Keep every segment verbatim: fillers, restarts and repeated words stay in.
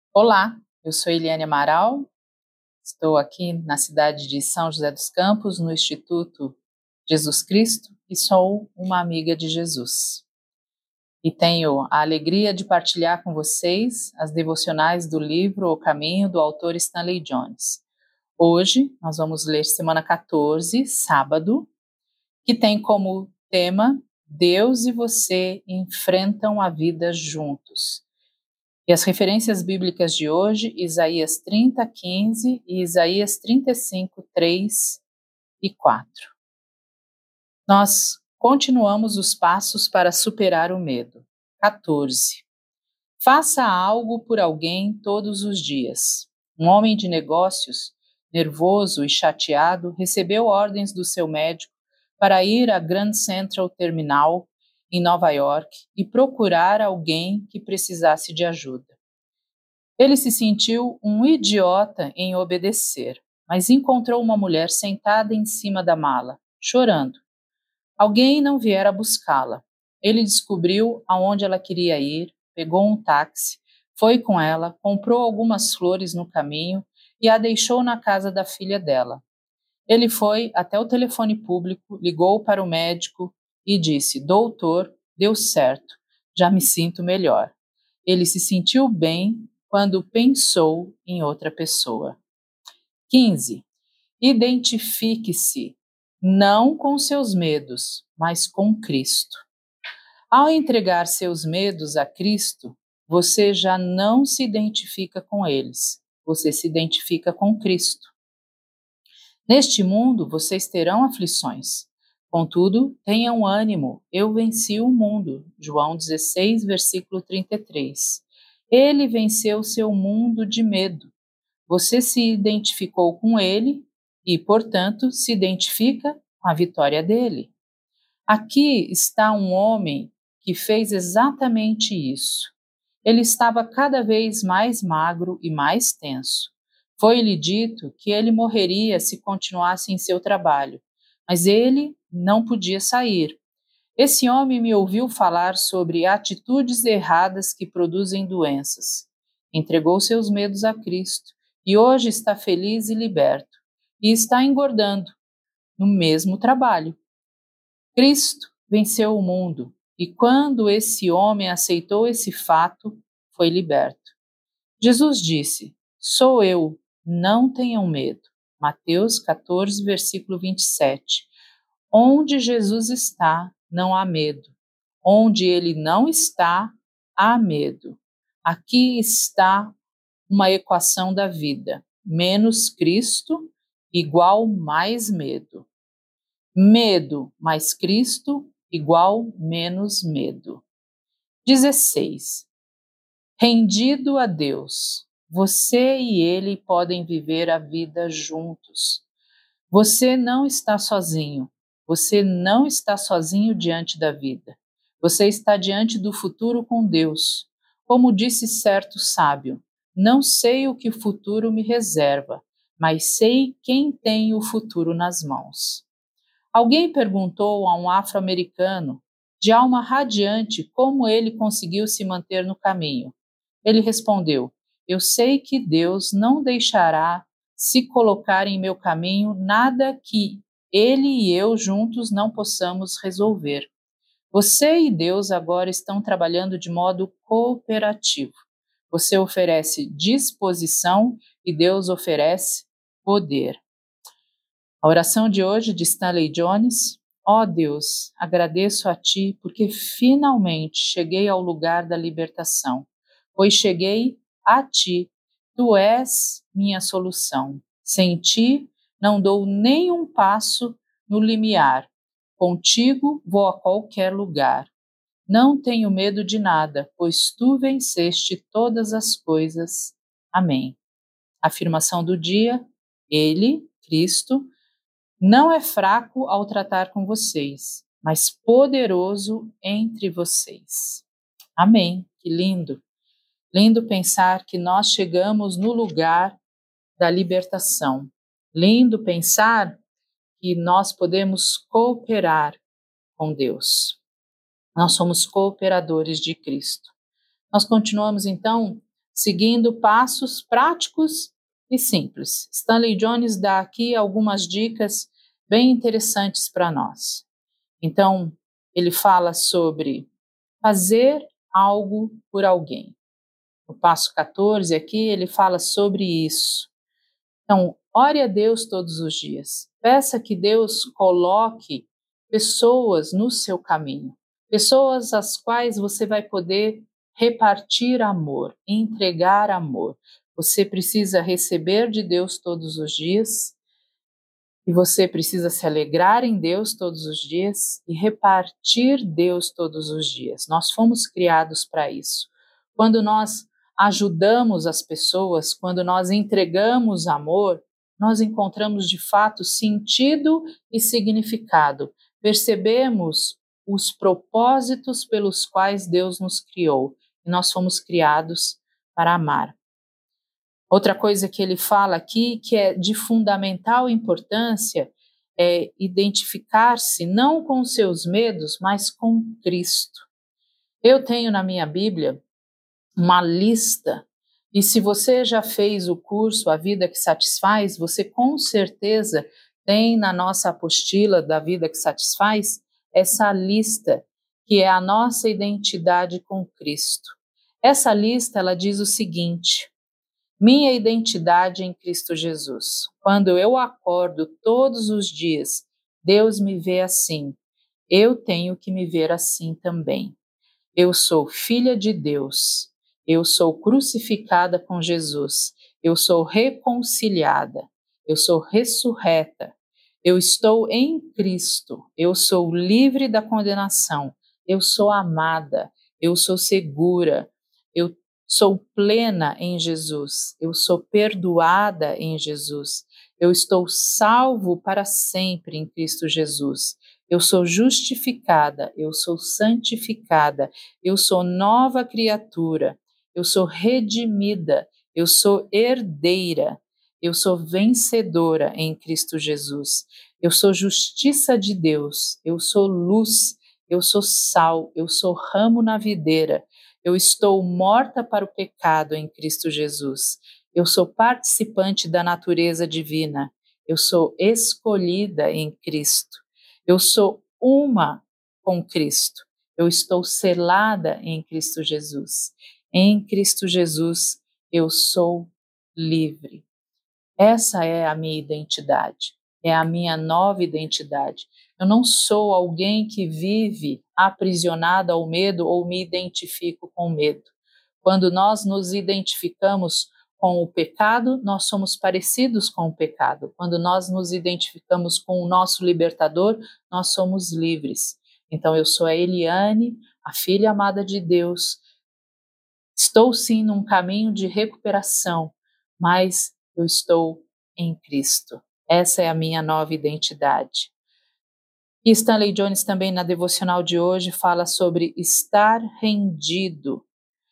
Olá, eu sou Eliane Amaral, estou aqui na cidade de São José dos Campos, no Instituto Jesus Cristo, e sou uma amiga de Jesus. E tenho a alegria de partilhar com vocês as devocionais do livro O Caminho, do autor Stanley Jones. Hoje nós vamos ler semana quatorze, sábado, que tem como tema Deus e você enfrentam a vida juntos. E as referências bíblicas de hoje, Isaías trinta, quinze e Isaías trinta e cinco, três e quatro. Nós continuamos os passos para superar o medo. quatorze. Faça algo por alguém todos os dias. Um homem de negócios, nervoso e chateado, recebeu ordens do seu médico para ir à Grand Central Terminal, em Nova York, e procurar alguém que precisasse de ajuda. Ele se sentiu um idiota em obedecer, mas encontrou uma mulher sentada em cima da mala, chorando. Alguém não viera buscá-la. Ele descobriu aonde ela queria ir, pegou um táxi, foi com ela, comprou algumas flores no caminho e a deixou na casa da filha dela. Ele foi até o telefone público, ligou para o médico e disse: Doutor, deu certo, já me sinto melhor. Ele se sentiu bem quando pensou em outra pessoa. quinze. Identifique-se, não com seus medos, mas com Cristo. Ao entregar seus medos a Cristo, você já não se identifica com eles, você se identifica com Cristo. Neste mundo vocês terão aflições. Contudo, tenham ânimo, eu venci o mundo. João dezesseis, versículo trinta e três. Ele venceu seu mundo de medo. Você se identificou com ele e, portanto, se identifica com a vitória dele. Aqui está um homem que fez exatamente isso. Ele estava cada vez mais magro e mais tenso. Foi-lhe dito que ele morreria se continuasse em seu trabalho, mas ele não podia sair. Esse homem me ouviu falar sobre atitudes erradas que produzem doenças. Entregou seus medos a Cristo e hoje está feliz e liberto, e está engordando no mesmo trabalho. Cristo venceu o mundo, e quando esse homem aceitou esse fato, foi liberto. Jesus disse: Sou eu, não tenham medo. Mateus quatorze, versículo vinte e sete. Onde Jesus está, não há medo. Onde ele não está, há medo. Aqui está uma equação da vida. Menos Cristo igual mais medo. Medo mais Cristo igual menos medo. dezesseis. Rendido a Deus, você e ele podem viver a vida juntos. Você não está sozinho. Você não está sozinho diante da vida. Você está diante do futuro com Deus. Como disse certo sábio, não sei o que o futuro me reserva, mas sei quem tem o futuro nas mãos. Alguém perguntou a um afro-americano, de alma radiante, como ele conseguiu se manter no caminho. Ele respondeu: Eu sei que Deus não deixará se colocar em meu caminho nada que ele e eu juntos não possamos resolver. Você e Deus agora estão trabalhando de modo cooperativo. Você oferece disposição e Deus oferece poder. A oração de hoje de Stanley Jones: Ó Deus, agradeço a Ti porque finalmente cheguei ao lugar da libertação, pois cheguei a Ti. Tu és minha solução. Sem Ti, não dou nem um passo no limiar. Contigo vou a qualquer lugar. Não tenho medo de nada, pois Tu venceste todas as coisas. Amém. Afirmação do dia: Ele, Cristo, não é fraco ao tratar com vocês, mas poderoso entre vocês. Amém. Que lindo. Lindo pensar que nós chegamos no lugar da libertação. Lindo pensar que nós podemos cooperar com Deus. Nós somos cooperadores de Cristo. Nós continuamos, então, seguindo passos práticos e simples. Stanley Jones dá aqui algumas dicas bem interessantes para nós. Então, ele fala sobre fazer algo por alguém. No passo quatorze aqui, ele fala sobre isso. Então, ore a Deus todos os dias. Peça que Deus coloque pessoas no seu caminho, pessoas às quais você vai poder repartir amor, entregar amor. Você precisa receber de Deus todos os dias e você precisa se alegrar em Deus todos os dias e repartir Deus todos os dias. Nós fomos criados para isso. Quando nós ajudamos as pessoas, quando nós entregamos amor, nós encontramos de fato sentido e significado. Percebemos os propósitos pelos quais Deus nos criou e nós fomos criados para amar. Outra coisa que ele fala aqui, que é de fundamental importância, é identificar-se não com seus medos, mas com Cristo. Eu tenho na minha Bíblia uma lista, e se você já fez o curso A Vida que Satisfaz, você com certeza tem na nossa apostila da Vida que Satisfaz essa lista, que é a nossa identidade com Cristo. Essa lista, ela diz o seguinte: minha identidade em Cristo Jesus. Quando eu acordo todos os dias, Deus me vê assim. Eu tenho que me ver assim também. Eu sou filha de Deus. Eu sou crucificada com Jesus. Eu sou reconciliada. Eu sou ressurreta. Eu estou em Cristo. Eu sou livre da condenação. Eu sou amada. Eu sou segura. Eu sou plena em Jesus. Eu sou perdoada em Jesus. Eu estou salvo para sempre em Cristo Jesus. Eu sou justificada, eu sou santificada, eu sou nova criatura, eu sou redimida, eu sou herdeira, eu sou vencedora em Cristo Jesus. Eu sou justiça de Deus, eu sou luz, eu sou sal, eu sou ramo na videira. Eu estou morta para o pecado em Cristo Jesus. Eu sou participante da natureza divina. Eu sou escolhida em Cristo. Eu sou uma com Cristo. Eu estou selada em Cristo Jesus. Em Cristo Jesus, eu sou livre. Essa é a minha identidade. É a minha nova identidade. Eu não sou alguém que vive aprisionado ao medo ou me identifico com medo. Quando nós nos identificamos com o pecado, nós somos parecidos com o pecado. Quando nós nos identificamos com o nosso libertador, nós somos livres. Então eu sou a Eliane, a filha amada de Deus. Estou sim num caminho de recuperação, mas eu estou em Cristo. Essa é a minha nova identidade. E Stanley Jones também na devocional de hoje fala sobre estar rendido.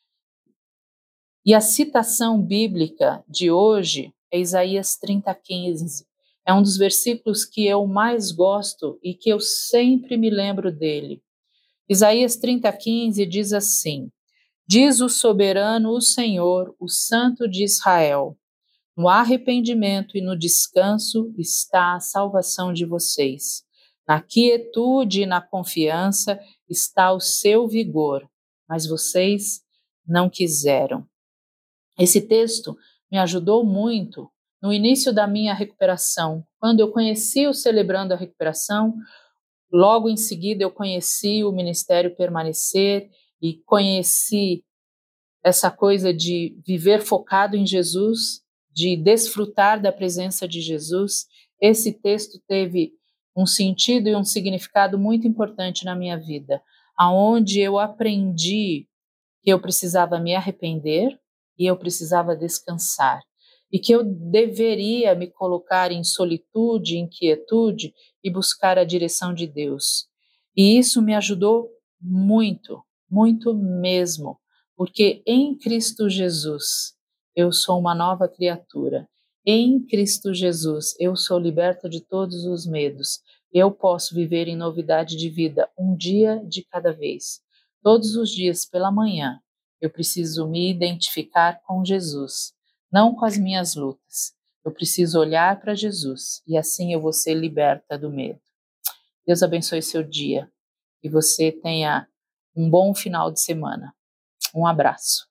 E a citação bíblica de hoje é Isaías trinta, quinze. É um dos versículos que eu mais gosto e que eu sempre me lembro dele. Isaías trinta, quinze diz assim: diz o soberano, o Senhor, o Santo de Israel: no arrependimento e no descanso está a salvação de vocês. Na quietude e na confiança está o seu vigor, mas vocês não quiseram. Esse texto me ajudou muito no início da minha recuperação. Quando eu conheci o Celebrando a Recuperação, logo em seguida eu conheci o Ministério Permanecer e conheci essa coisa de viver focado em Jesus, de desfrutar da presença de Jesus. Esse texto teve um sentido e um significado muito importante na minha vida, aonde eu aprendi que eu precisava me arrepender e eu precisava descansar, e que eu deveria me colocar em solitude, em quietude e buscar a direção de Deus. E isso me ajudou muito, muito mesmo, porque em Cristo Jesus eu sou uma nova criatura. Em Cristo Jesus eu sou liberta de todos os medos. Eu posso viver em novidade de vida, um dia de cada vez. Todos os dias pela manhã Eu preciso me identificar com Jesus, não com as minhas lutas. Eu preciso olhar para Jesus e assim eu vou ser liberta do medo. Deus abençoe seu dia e você tenha um bom final de semana. Um abraço.